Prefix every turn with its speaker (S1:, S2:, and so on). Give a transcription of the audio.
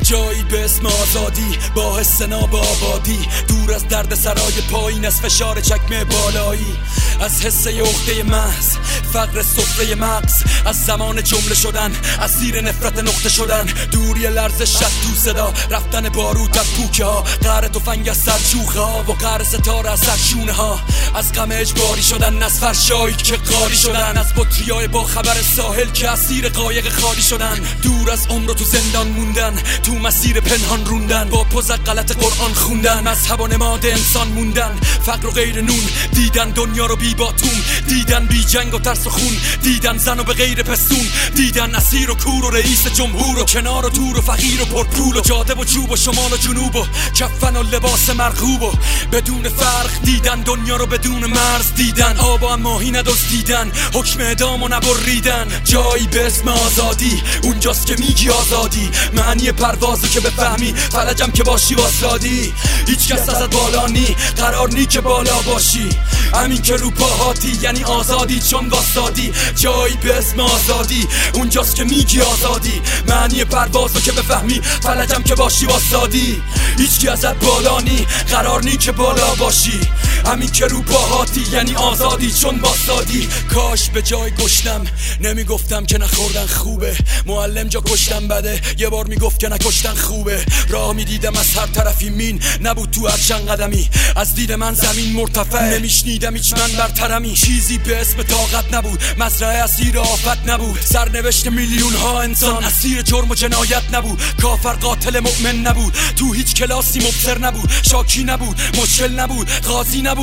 S1: جایی به اسم آزادی، با حس ناب آبادی، دور از درد سرای پایین، از فشار چکمه بالایی، از حس عقده محض، فقر سفره مغز، از زمان جمله شدن، از زیر نفرت نقطه شدن، دوری لرزش شد تو صدا، رفتن بارود از پوکه ها، قهر تفنگ از سر شوخه ها و قهر ستاره از سر شونه ها، از غم اجباری شدن، از فرشایی که قاری شدن، از بطریای با خبر ساحل که اسیر قایق خالی شدن، دور از عمر و تو زندان موندن، تو مسیر پنهان روندن، با پوز غلط قرآن خوندن، مذهب و نماد انسان موندن، فقر و غیر نون دیدن، دنیا رو بی باتون دیدن، بی جنگ و ترس و خون دیدن، زن و به غیر پستون دیدن، اسیر و کور و رئیس جمهور و کنار و دور و فقیر و پرپول و جاده و چوب و شمال و جنوب و کفن و لباس مرغوب و بدون فرق دیدن، دنیا رو بدون مرز دیدن، آب و ماهی ندزدیدن، حکم اعدام و نبریدن. جایی به اسم آزادی، اونجاست که میگی آزادی، معنی پروازی که بفهمی، فلجم که باشی واسادی، هیچ کس ازت بالا نی، قرار نی که بالا باشی، همین که رو پاهاتی یعنی آزادی چون واسادی. جایی به اسم آزادی، اونجاست که میگی آزادی، معنی پروازی که بفهمی، فلجم که باشی واسادی، هیچ کی ازت بالا نی، قرار نی که بالا باشی، همین که رو پاهاتی یعنی آزادی چون واسادی. کاش به جای کشتم نمیگفتم که نخوردن خوبه، معلم جا کشتم بده، یه بار میگفت که نکشتن خوبه، راه میدیدم از هر طرفی مین نبود تو هر چند قدمی، از دید من زمین مرتفع، نمیشنیدم هیچ من برترمی، چیزی به اسم طاقت نبود، مزرعه اسیر آفت نبود، سرنوشت میلیون ها انسان اسیر جرم و جنایت نبود، کافر قاتل مؤمن نبود، تو هیچ کلاسی مبصر نبود، شاکی نبود، مشکل نبود، قاضی نبود.